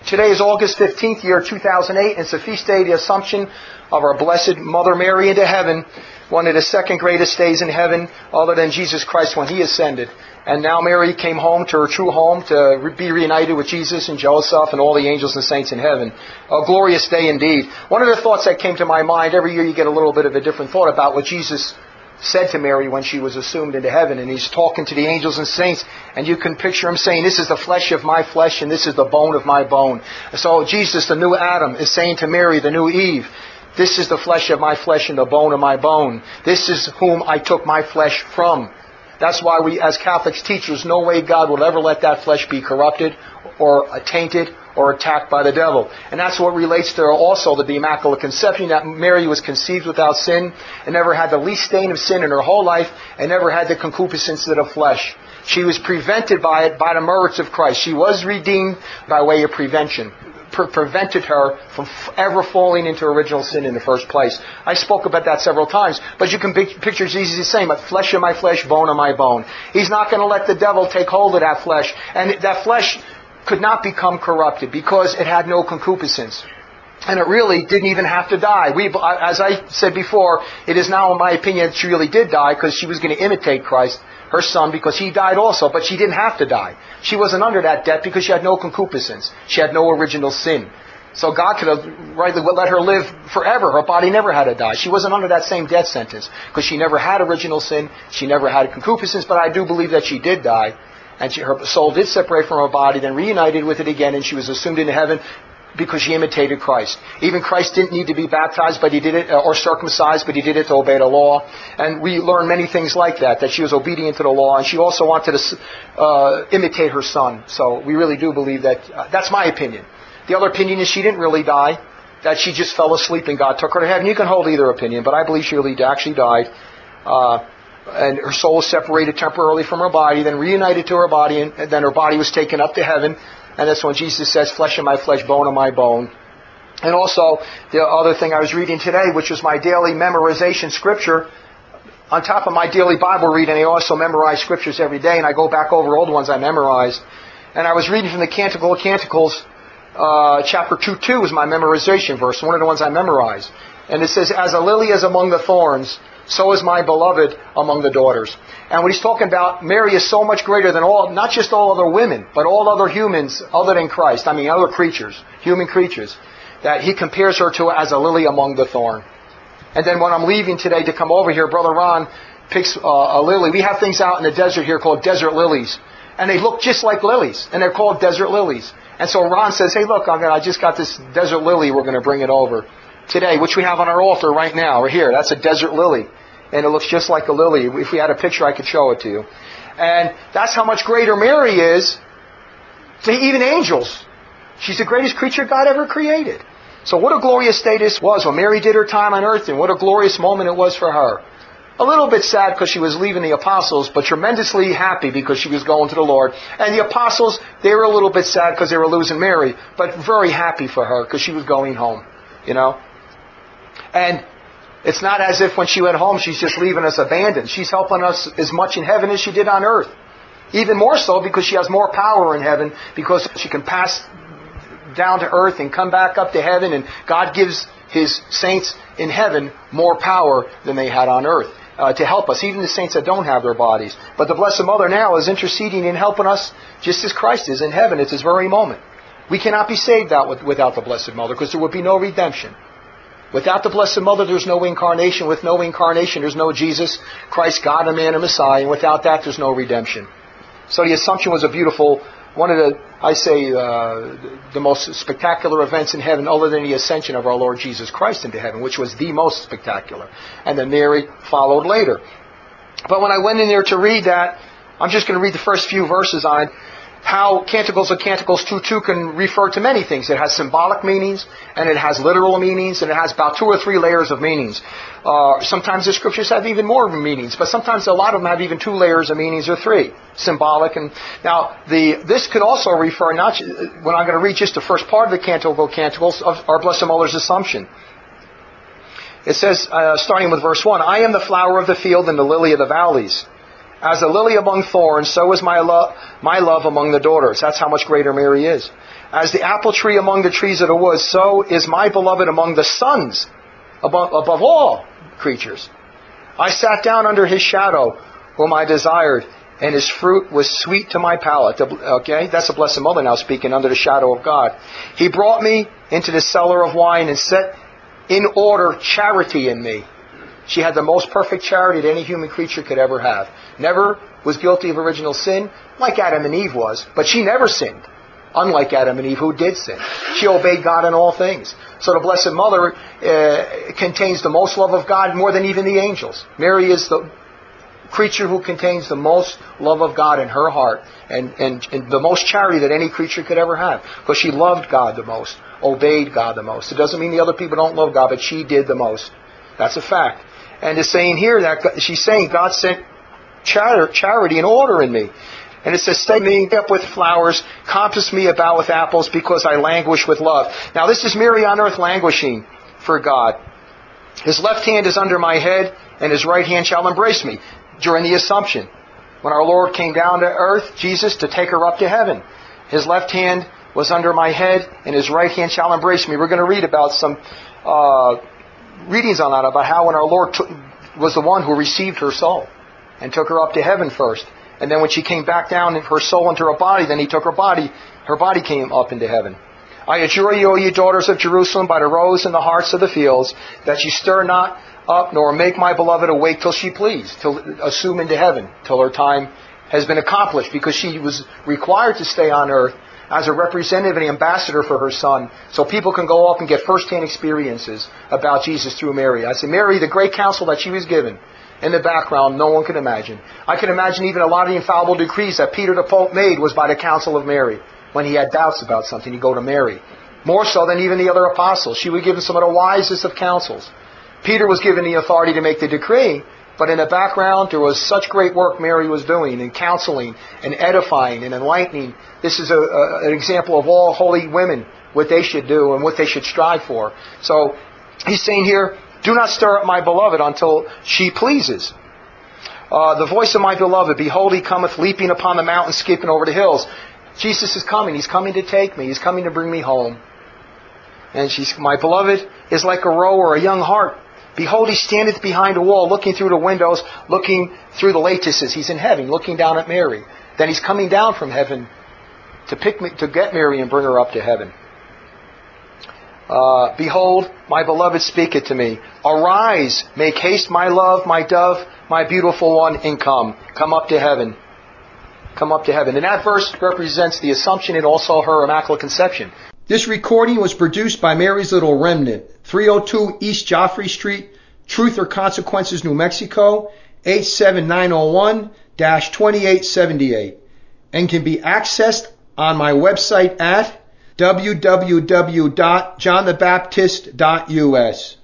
Today is August 15th, year 2008, and it's the feast day of the Assumption of our Blessed Mother Mary into heaven, one of the second greatest days in heaven, other than Jesus Christ when He ascended. And now Mary came home to her true home to be reunited with Jesus and Joseph and all the angels and saints in heaven. A glorious day indeed. One of the thoughts that came to my mind, every year you get a little bit of a different thought about what Jesus said to Mary when she was assumed into heaven, and He's talking to the angels and saints, and you can picture Him saying, this is the flesh of my flesh and this is the bone of my bone. So Jesus, the new Adam, is saying to Mary, the new Eve, this is the flesh of my flesh and the bone of my bone. This is whom I took my flesh from. That's why we, as Catholics teachers, no way God will ever let that flesh be corrupted or tainted or attacked by the devil. And that's what relates to also to the Immaculate Conception, that Mary was conceived without sin and never had the least stain of sin in her whole life and never had the concupiscence of the flesh. She was prevented by it by the merits of Christ. She was redeemed by way of prevention. Prevented her from ever falling into original sin in the first place. I spoke about that several times, but you can picture Jesus saying, but flesh of my flesh, bone of my bone. He's not going to let the devil take hold of that flesh, and that flesh could not become corrupted because it had no concupiscence. And it really didn't even have to die. As I said before, it is now in my opinion that she really did die because she was going to imitate Christ, her son, because He died also, but she didn't have to die. She wasn't under that debt because she had no concupiscence. She had no original sin. So God could have rightly let her live forever. Her body never had to die. She wasn't under that same death sentence because she never had original sin. She never had concupiscence, but I do believe that she did die. And her soul did separate from her body, then reunited with it again, and she was assumed into heaven because she imitated Christ. Even Christ didn't need to be baptized, but He did it, or circumcised, but He did it to obey the law. And we learn many things like that she was obedient to the law, and she also wanted to imitate her son. So we really do believe that. That's my opinion. The other opinion is she didn't really die, that she just fell asleep and God took her to heaven. You can hold either opinion, but I believe she really actually died. And her soul was separated temporarily from her body, then reunited to her body, and then her body was taken up to heaven. And that's when Jesus says, flesh of my flesh, bone of my bone. And also, the other thing I was reading today, which was my daily memorization scripture, on top of my daily Bible reading, I also memorize scriptures every day, and I go back over old ones I memorized. And I was reading from the Canticle of Canticles, chapter 2:2 is my memorization verse, one of the ones I memorized. And it says, as a lily is among the thorns, so is my beloved among the daughters. And what he's talking about, Mary is so much greater than all, not just all other women, but all other humans other than Christ. I mean, other creatures, human creatures, that he compares her to as a lily among the thorn. And then when I'm leaving today to come over here, Brother Ron picks a lily. We have things out in the desert here called desert lilies. And they look just like lilies. And they're called desert lilies. And so Ron says, hey, look, I just got this desert lily. We're going to bring it over today, which we have on our altar right now. Right here. That's a desert lily. And it looks just like a lily. If we had a picture, I could show it to you. And that's how much greater Mary is to even angels. She's the greatest creature God ever created. So what a glorious day this was when Mary did her time on earth, and what a glorious moment it was for her. A little bit sad because she was leaving the apostles, but tremendously happy because she was going to the Lord. And the apostles, they were a little bit sad because they were losing Mary, but very happy for her because she was going home, And it's not as if when she went home, she's just leaving us abandoned. She's helping us as much in heaven as she did on earth. Even more so because she has more power in heaven, because she can pass down to earth and come back up to heaven, and God gives His saints in heaven more power than they had on earth to help us, even the saints that don't have their bodies. But the Blessed Mother now is interceding and helping us just as Christ is in heaven at this very moment. We cannot be saved without the Blessed Mother, because there would be no redemption. Without the Blessed Mother, there's no incarnation. With no incarnation, there's no Jesus, Christ, God, and man, and Messiah. And without that, there's no redemption. So the Assumption was a beautiful, one of the most spectacular events in heaven, other than the ascension of our Lord Jesus Christ into heaven, which was the most spectacular. And then Mary followed later. But when I went in there to read that, I'm just going to read the first few verses on it. How Canticles of Canticles 2:2 can refer to many things. It has symbolic meanings, and it has literal meanings, and it has about 2 or 3 layers of meanings. Sometimes the scriptures have even more meanings, but sometimes a lot of them have even 2 layers of meanings or 3. Symbolic. And now, this could also refer, when I'm going to read just the first part of the Canticle of Canticles, of our Blessed Mother's Assumption. It says, starting with verse 1, I am the flower of the field and the lily of the valleys. As a lily among thorns, so is my love among the daughters. That's how much greater Mary is. As the apple tree among the trees of the woods, so is my beloved among the sons, above all creatures. I sat down under his shadow, whom I desired, and his fruit was sweet to my palate. Okay, that's the Blessed Mother now speaking, under the shadow of God. He brought me into the cellar of wine and set in order charity in me. She had the most perfect charity that any human creature could ever have. Never was guilty of original sin, like Adam and Eve was, but she never sinned. Unlike Adam and Eve, who did sin. She obeyed God in all things. So the Blessed Mother contains the most love of God more than even the angels. Mary is the creature who contains the most love of God in her heart and the most charity that any creature could ever have. Because she loved God the most, obeyed God the most. It doesn't mean the other people don't love God, but she did the most. That's a fact. And it's saying here that she's saying God sent charity and order in me. And it says, stay me up with flowers, compass me about with apples, because I languish with love. Now this is Mary on earth languishing for God. His left hand is under my head, and his right hand shall embrace me. During the Assumption, when our Lord came down to earth, Jesus, to take her up to heaven, his left hand was under my head, and his right hand shall embrace me. We're going to read about some readings on that, about how when our Lord was the one who received her soul and took her up to heaven first. And then when she came back down, her soul into her body, then he took her body came up into heaven. I adjure you, O ye daughters of Jerusalem, by the roes and the hearts of the fields, that ye stir not up, nor make my beloved awake till she please, till assume into heaven, till her time has been accomplished, because she was required to stay on earth as a representative and ambassador for her Son, so people can go up and get first-hand experiences about Jesus through Mary. I say, Mary, the great counsel that she was given, in the background, no one could imagine. I can imagine even a lot of the infallible decrees that Peter the Pope made was by the counsel of Mary. When he had doubts about something, he'd go to Mary. More so than even the other apostles. She was given some of the wisest of counsels. Peter was given the authority to make the decree, but in the background there was such great work Mary was doing in counseling and edifying and enlightening. This is an example of all holy women, what they should do and what they should strive for. So he's saying here, do not stir up my beloved until she pleases. The voice of my beloved, behold, he cometh leaping upon the mountain, skipping over the hills. Jesus is coming. He's coming to take me. He's coming to bring me home. And my beloved is like a roe or a young hart. Behold, he standeth behind a wall, looking through the windows, looking through the lattices. He's in heaven, looking down at Mary. Then he's coming down from heaven to get Mary and bring her up to heaven. Behold, my beloved speaketh to me. Arise, make haste, my love, my dove, my beautiful one, and come. Come up to heaven. Come up to heaven. And that verse represents the Assumption and also her Immaculate Conception. This recording was produced by Mary's Little Remnant, 302 East Joffrey Street, Truth or Consequences, New Mexico, 87901-2878, and can be accessed on my website at www.johnthebaptist.us.